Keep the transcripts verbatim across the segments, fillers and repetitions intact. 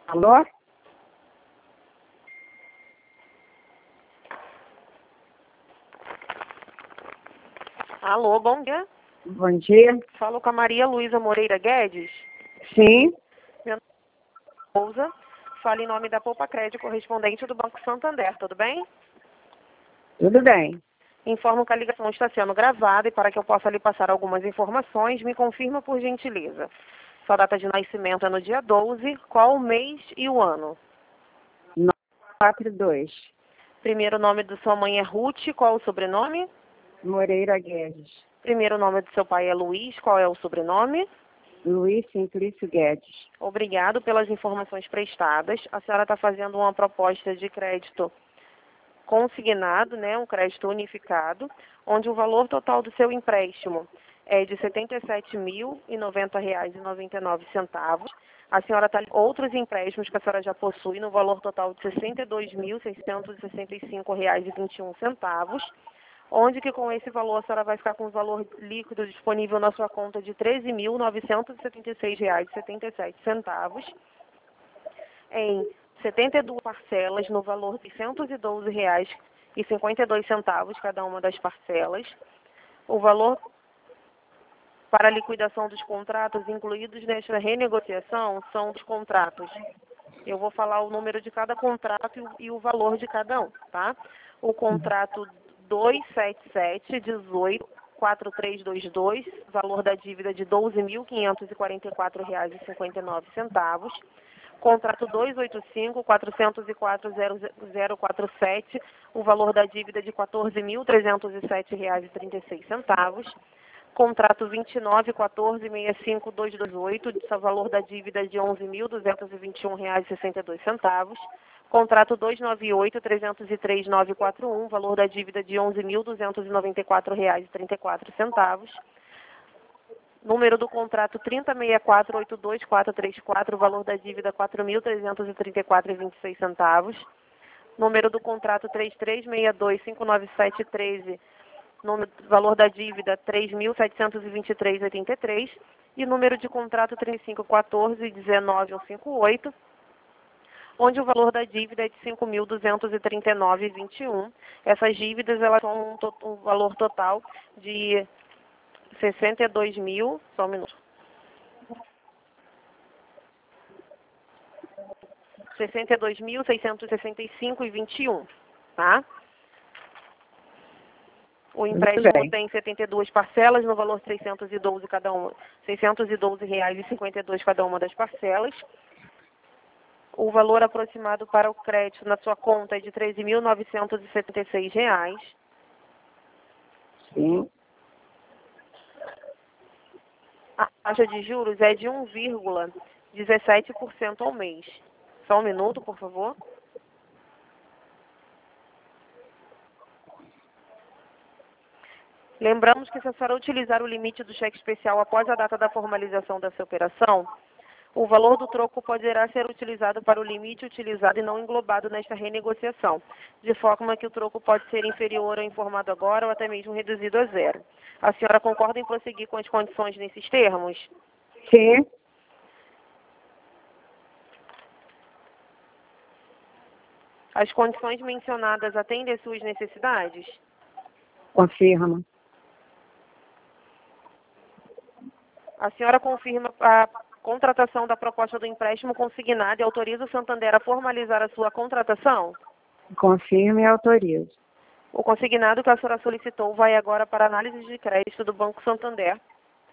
Alô? Alô, bom dia. Bom dia. Falo com a Maria Luísa Moreira Guedes. Sim, Meu nome é Souza. Falo em nome da Poupa Crédito, correspondente do Banco Santander, tudo bem? tudo bem. Informo que a ligação está sendo gravada e para que eu possa lhe passar algumas informações, me confirma por gentileza. Sua data de nascimento é no dia doze, qual o mês e o ano? nove quatro dois. Primeiro nome de sua mãe é Ruth, qual o sobrenome? Moreira Guedes. Primeiro nome do seu pai é Luiz, qual é o sobrenome? Luiz Simplício Guedes. Obrigado pelas informações prestadas. A senhora está fazendo uma proposta de crédito consignado, né, um crédito unificado, onde o valor total do seu empréstimo é de setenta e sete mil e noventa reais e noventa e nove centavos. A senhora está outros empréstimos que a senhora já possui no valor total de sessenta e dois mil seiscentos e sessenta e cinco reais e vinte e um centavos, onde que com esse valor a senhora vai ficar com o valor líquido disponível na sua conta de treze mil novecentos e setenta e seis reais e setenta e sete centavos, em setenta e duas parcelas no valor de seiscentos e doze reais e cinquenta e dois centavos cada uma das parcelas. O valor para a liquidação dos contratos incluídos nesta renegociação são os contratos. Eu vou falar o número de cada contrato e o, e o valor de cada um, tá? O contrato duzentos e setenta e sete, dezoito, quatro três dois dois, valor da dívida de doze mil quinhentos e quarenta e quatro reais e cinquenta e nove centavos. Contrato duzentos e oitenta e cinco, quatrocentos e quatro, zero quatro sete, o valor da dívida de quatorze mil trezentos e sete reais e trinta e seis centavos. Contrato vinte e nove, quatorze, sessenta e cinco, duzentos e vinte e oito, o valor da dívida de onze mil duzentos e vinte e um reais e sessenta e dois centavos. Contrato duzentos e noventa e oito, trezentos e três, novecentos e quarenta e um, valor da dívida de onze mil duzentos e noventa e quatro reais e trinta e quatro centavos. Número do contrato trinta, sessenta e quatro, oitenta e dois, quatrocentos e trinta e quatro, valor da dívida quatro mil trezentos e trinta e quatro reais e vinte e seis centavos. Número do contrato trinta e três, sessenta e dois, quinhentos e noventa e sete, treze, número, valor da dívida três mil setecentos e vinte e três reais e oitenta e três centavos. E número de contrato trinta e cinco, quatorze, dezenove, cento e cinquenta e oito, onde o valor da dívida é de cinco mil duzentos e trinta e nove reais e vinte e um centavos. Essas dívidas elas são um, to um valor total de sessenta e dois mil, só um minuto. sessenta e dois mil seiscentos e sessenta e cinco reais e vinte e um, tá? O Tudo empréstimo bem. tem setenta e duas parcelas no valor de seiscentos e doze cada uma, seiscentos e doze reais e cinquenta e dois cada uma das parcelas. O valor aproximado para o crédito na sua conta é de treze mil novecentos e setenta e seis reais. Sim, A taxa de juros é de um vírgula dezessete por cento ao mês. Só um minuto, por favor. Lembramos que se a senhora utilizar o limite do cheque especial após a data da formalização dessa operação, o valor do troco poderá ser utilizado para o limite utilizado e não englobado nesta renegociação, de forma que o troco pode ser inferior ao informado agora ou até mesmo reduzido a zero. A senhora concorda em prosseguir com as condições nesses termos? sim, As condições mencionadas atendem às suas necessidades? confirma. A senhora confirma a contratação da proposta do empréstimo consignado e autoriza o Santander a formalizar a sua contratação? Confirma e autoriza. O consignado que a senhora solicitou vai agora para a análise de crédito do Banco Santander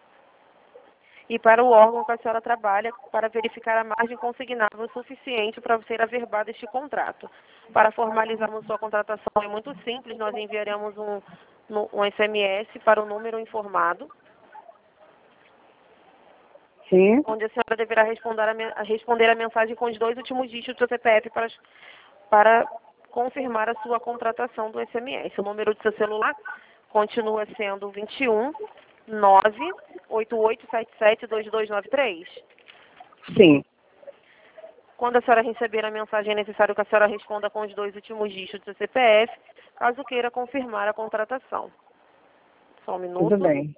e para o órgão que a senhora trabalha para verificar a margem consignável suficiente para ser averbado este contrato. Para formalizarmos sua contratação é muito simples, nós enviaremos um, um S M S para o número informado, Sim, onde a senhora deverá responder a, men- a responder a mensagem com os dois últimos dígitos do C P F para, para confirmar a sua contratação do S M S. O número do seu celular continua sendo vinte e um, nove, oito oito sete sete, dois dois nove três. sim. Quando a senhora receber a mensagem, é necessário que a senhora responda com os dois últimos dígitos do seu C P F, caso queira confirmar a contratação. Só um minuto. Tudo bem.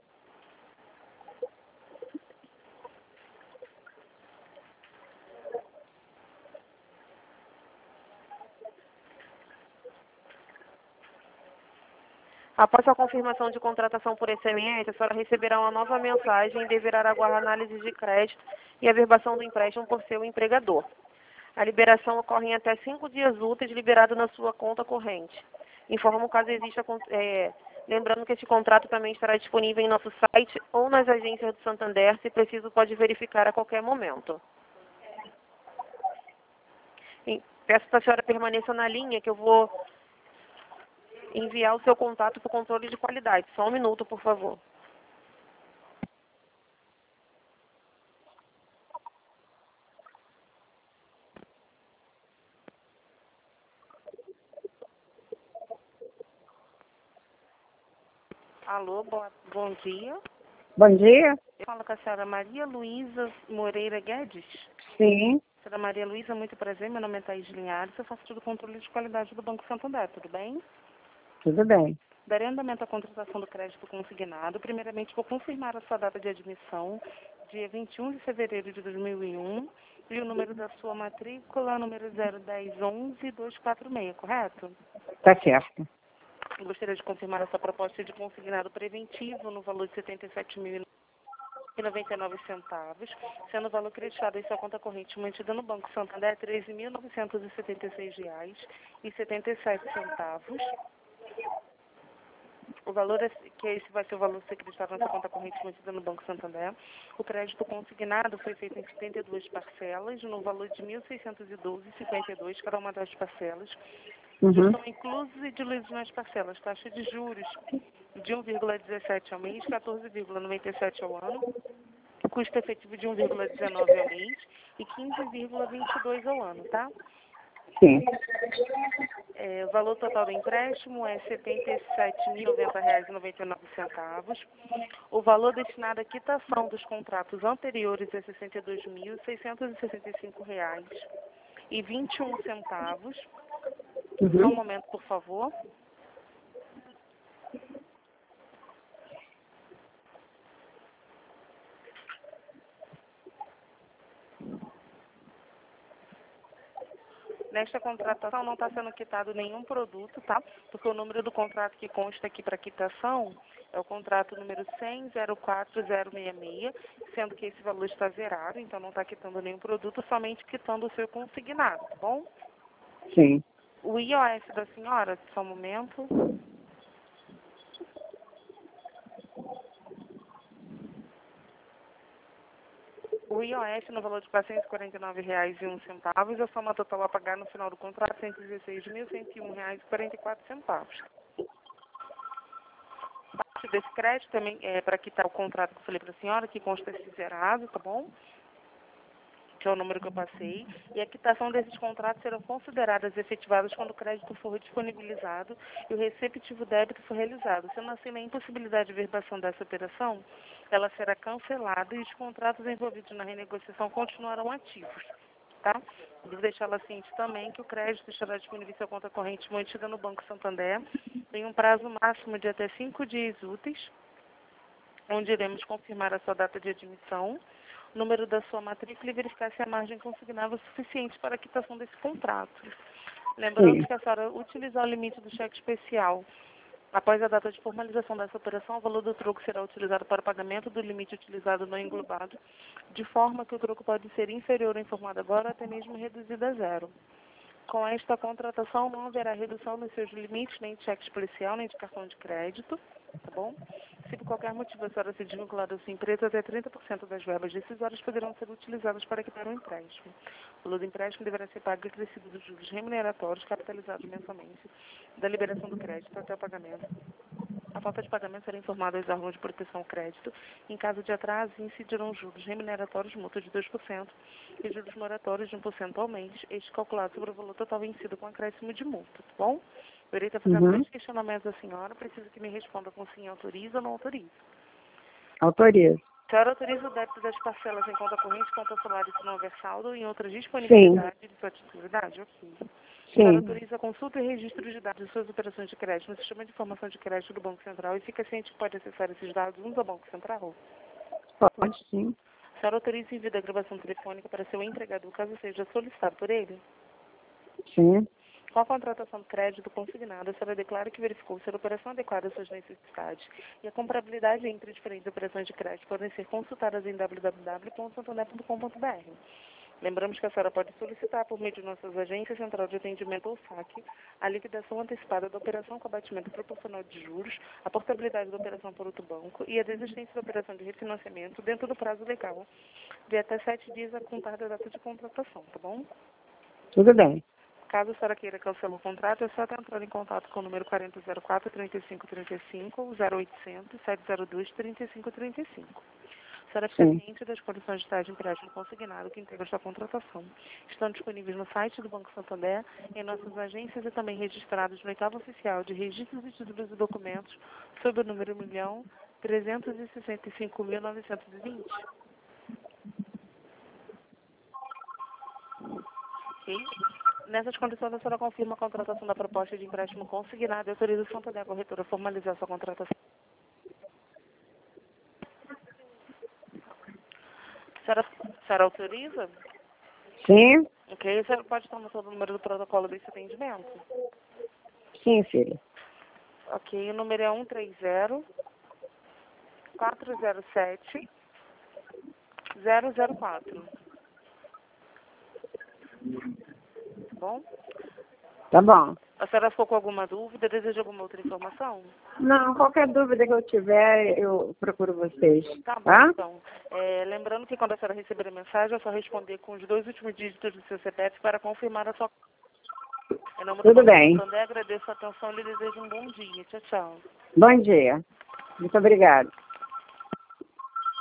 Após a confirmação de contratação por S M S, a senhora receberá uma nova mensagem e deverá aguardar a análise de crédito e a verbação do empréstimo por seu empregador. A liberação ocorre em até cinco dias úteis, liberado na sua conta corrente. Informo caso exista, é, lembrando que este contrato também estará disponível em nosso site ou nas agências do Santander, se preciso pode verificar a qualquer momento. E peço que a senhora permaneça na linha, que eu vou enviar o seu contato para o controle de qualidade. Só um minuto, por favor. Alô, boa, bom dia. Bom dia. Eu falo com a senhora Maria Luísa Moreira Guedes. Sim, Senhora Maria Luísa, muito prazer. Meu nome é Thaís Linhares. Eu faço do controle de qualidade do Banco Santander. Tudo bem? tudo bem. Darei andamento à contratação do crédito consignado. Primeiramente, vou confirmar a sua data de admissão, dia vinte e um de fevereiro de dois mil e um, e o número da sua matrícula, número zero um zero um um dois quatro seis, correto? Tá certo. Eu gostaria de confirmar essa proposta de consignado preventivo no valor de setenta e sete mil e noventa e nove centavos, sendo o valor creditado em sua conta corrente mantida no Banco Santander treze mil novecentos e setenta e seis reais e setenta e sete centavos. O valor, é, que esse vai ser o valor a ser acreditado na sua conta corrente mantida no Banco Santander. O crédito consignado foi feito em setenta e duas parcelas, no valor de mil seiscentos e doze vírgula cinquenta e dois reais cada uma das parcelas. Já Uhum. estão inclusos e diluídos nas parcelas taxa de juros de um vírgula dezessete ao mês, quatorze vírgula noventa e sete ao ano, custo efetivo de um vírgula dezenove ao mês e quinze vírgula vinte e dois ao ano, tá? Sim. É, o valor total do empréstimo é setenta e sete mil e noventa reais e noventa e nove centavos. O valor destinado à quitação dos contratos anteriores é sessenta e dois mil seiscentos e sessenta e cinco reais e vinte e um centavos. Só um Uhum. momento, por favor. Nesta contratação não está sendo quitado nenhum produto, tá? Porque o número do contrato que consta aqui para quitação é o contrato número cem zero quatro zero seis seis, sendo que esse valor está zerado, então não está quitando nenhum produto, somente quitando o seu consignado, tá bom? Sim. O I O S da senhora, só um momento. O I O S no valor de quatrocentos e quarenta e nove reais e um centavo e a soma total a pagar no final do contrato cento e dezesseis mil cento e um reais e quarenta e quatro centavos. Parte desse crédito também é para quitar o contrato que eu falei para a senhora, que consta esse zerado, tá bom? Que é o número que eu passei, e a quitação desses contratos serão consideradas efetivadas quando o crédito for disponibilizado e o receptivo débito for realizado. Sendo assim, na impossibilidade de verbação dessa operação, ela será cancelada e os contratos envolvidos na renegociação continuarão ativos. Tá? Devo deixá-la ciente também que o crédito estará disponível em sua conta corrente mantida no Banco Santander em um prazo máximo de até cinco dias úteis, onde iremos confirmar a sua data de admissão, o número da sua matrícula e verificar se a margem consignável é suficiente para a quitação desse contrato. Lembrando Sim. que a senhora utilizar o limite do cheque especial após a data de formalização dessa operação, o valor do troco será utilizado para o pagamento do limite utilizado no englobado, de forma que o troco pode ser inferior ao informado agora ou até mesmo reduzido a zero. Com esta contratação, não haverá redução nos seus limites, nem de cheque especial, nem de cartão de crédito, tá bom? Se por qualquer motivo a senhora se desvincular da sua empresa, até trinta por cento das verbas decisórias poderão ser utilizadas para quitar o empréstimo. O valor do empréstimo deverá ser pago acrescido dos juros remuneratórios capitalizados mensalmente, da liberação do crédito até o pagamento. A falta de pagamento será informada aos órgãos de proteção ao crédito. Em caso de atraso, incidirão juros remuneratórios multa de dois por cento e juros moratórios de um por cento ao mês, este calculado sobre o valor total vencido com acréscimo de multa, tá bom? Eu irei estar fazendo Uhum. dois questionamentos à senhora, preciso que me responda com sim, autoriza ou não autoriza. Autorizo. A senhora autoriza o débito das parcelas em conta corrente, conta salário se não houver saldo e em outra Sim. disponibilidade de sua titularidade? Ok. A senhora Sim. autoriza a consulta e registro de dados de suas operações de crédito no sistema de informação de crédito do Banco Central e fica ciente que pode acessar esses dados junto ao Banco Central? Pode sim. A senhora autoriza o envio da gravação telefônica para seu empregador, caso seja solicitado por ele? Sim. Com a contratação do crédito consignado, a senhora declara que verificou se a operação adequada às suas necessidades e a comparabilidade entre diferentes operações de crédito podem ser consultadas em w w w ponto santander ponto com ponto b r. Lembramos que a senhora pode solicitar, por meio de nossas agências Central de Atendimento ou S A C, a liquidação antecipada da operação com abatimento proporcional de juros, a portabilidade da operação por outro banco e a desistência da operação de refinanciamento dentro do prazo legal de até sete dias a contar da data de contratação, tá bom? Tudo bem. Caso a senhora queira cancelar o contrato, é só entrar em contato com o número quarenta zero quatro, trinta e cinco trinta e cinco ou zero oitocentos, sete zero dois, trinta e cinco trinta e cinco. A senhora fica Sim. ciente das condições de de empréstimo consignado que integram esta contratação. Estão disponíveis no site do Banco Santander, em nossas agências e também registrados no oitavo oficial de registros de títulos e documentos sob o número um milhão trezentos e sessenta e cinco mil novecentos e vinte. Ok? Nessas condições, a senhora confirma a contratação da proposta de empréstimo consignado e autoriza o Santander a corretora a formalizar sua contratação. A senhora, a senhora autoriza? Sim? Ok, a senhora pode tomar o número do protocolo desse atendimento? Sim, filha. Ok, o número é um três zero, quatro zero sete, zero zero quatro. Tá bom? Tá bom. A senhora ficou com alguma dúvida? Deseja alguma outra informação? Não, qualquer dúvida que eu tiver, eu procuro vocês. Tá bom, Tá? então. É, lembrando que quando a senhora receber a mensagem, é só responder com os dois últimos dígitos do seu C P F para confirmar a sua... Em nome do Tudo Banco bem. Santander, agradeço a atenção e lhe desejo um bom dia. Tchau, tchau. Bom dia. Muito obrigada.